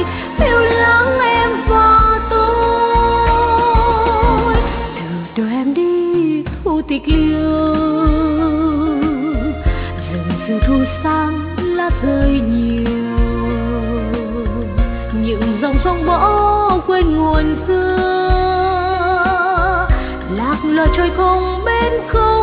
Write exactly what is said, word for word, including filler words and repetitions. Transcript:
yêu lắng em và tôi. Từ đời em đi thu tịch liêu, rừng rừng thu sang lá rơi nhiều, những dòng sông bỏ quên nguồn xưa, lạc lời trôi không bên khơi.